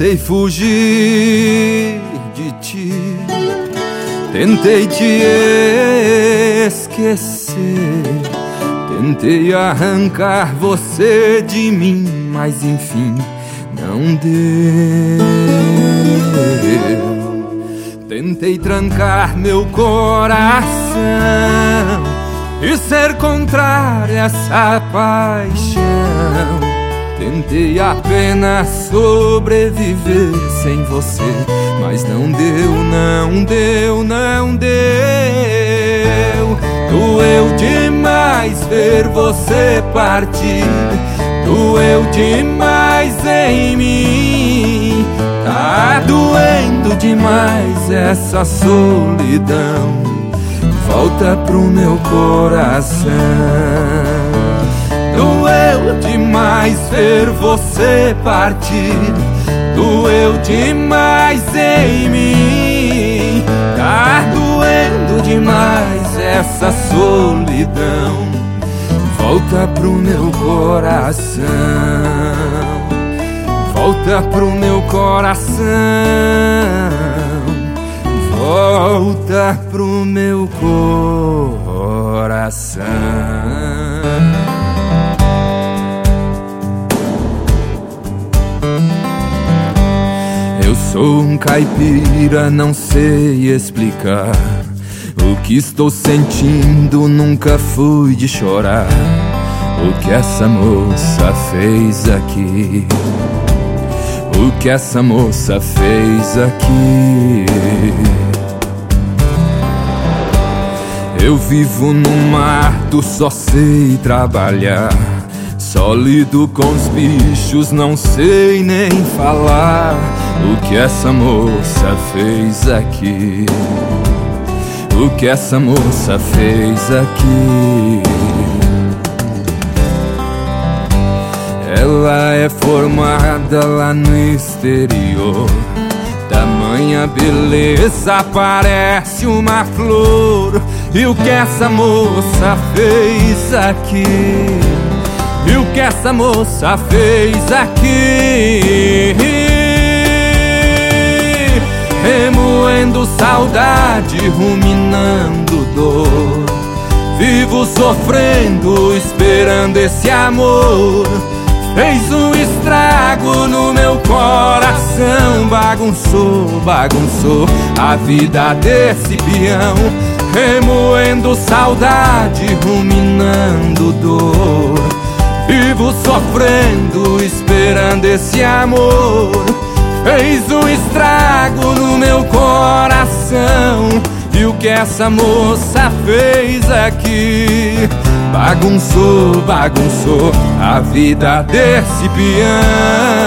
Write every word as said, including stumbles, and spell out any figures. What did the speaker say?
Tentei fugir de ti, tentei te esquecer, tentei arrancar você de mim, mas enfim não deu. Tentei trancar meu coração e ser contrário a essa paixão. Tentei apenas sobreviver sem você, mas não deu, não deu, não deu. Doeu demais ver você partir, doeu demais em mim. Tá doendo demais essa solidão, volta pro meu coração. Doeu demais ver você partir, doeu demais em mim. Tá doendo demais essa solidão, volta pro meu coração, volta pro meu coração, volta pro meu coração. Eu sou um caipira, não sei explicar o que estou sentindo, nunca fui de chorar. O que essa moça fez aqui, o que essa moça fez aqui. Eu vivo no mato, só sei trabalhar, só lido com os bichos, não sei nem falar. O que essa moça fez aqui, o que essa moça fez aqui. Ela é formada lá no exterior, tamanha beleza parece uma flor. E o que essa moça fez aqui, e o que essa moça fez aqui. Remoendo saudade, ruminando dor, vivo sofrendo, esperando esse amor. Fez um estrago no meu coração, bagunçou, bagunçou a vida desse peão. Remoendo saudade, ruminando dor, vivo sofrendo, esperando esse amor. Fez um estrago no meu coração, e o que essa moça fez aqui, bagunçou, bagunçou a vida desse peão.